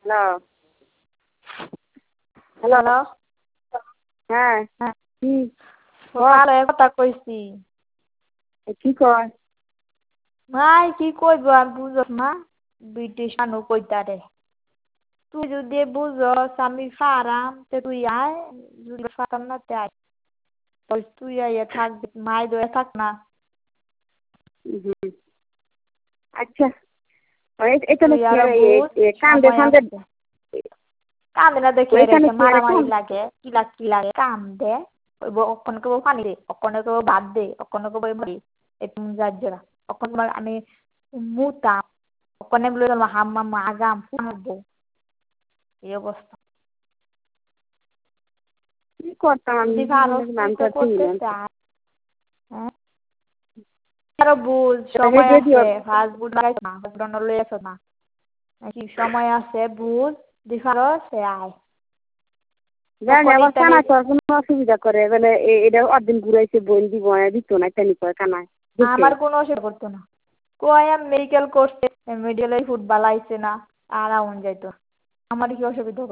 hello hello hello হ্যাঁ হ্যাঁ কি সকালে কথা কইছি কি কয় ভাই কি কইব আর বুঝস না ব্রিটিশ মানুষ কইতারে তুই যদি বুঝস আমি ফারাম তে তুই আয় যদি ফারাম না তে আয় বল তুই আইয়া থাক মাই দয়ে থাক না আচ্ছা এটা তুই নাকি আরো বুঝ কান্দে সময় ফান্দে আছে কান্দে না দেখে ওইখানে রেখে কি এরা মারামারি লাগে কি লাগে কান্দে ওই অক্ষণ কেবো পানি দে অক্ষণ কেবো ভাত দে অক্ষণ কেবো মরি এরকম যার অক্ষণ আমি মুতাম অক্ষণে বলে হাম্মা আগাম ফুনবো এই অবস্থা কি করতাম আমি যদি ভারত জীবনে নাম তুই তো করতে করতে হইলাম চাস হ্যাঁ আরো বুঝ হে সময় যদি আছে ফাস্ট ফুড লাগাইছ না হসপিটাল লই আছো না নাকি সময় আছে বুঝ দিফারো সে আয় জানি তখন আবার ইতারে কানা করার কোনো অসুবিধা করে বলে এটা অদিন ঘুরাইছে বোন দিব দিত না তেনি করে কানায় দেখে আমার কোনো অসুবিধা করতো না কই আমি মেডিকেল করছে মেডিকেলে ফুড বালাইছে না আর আউন যাইতো আমার কি অসুবিধা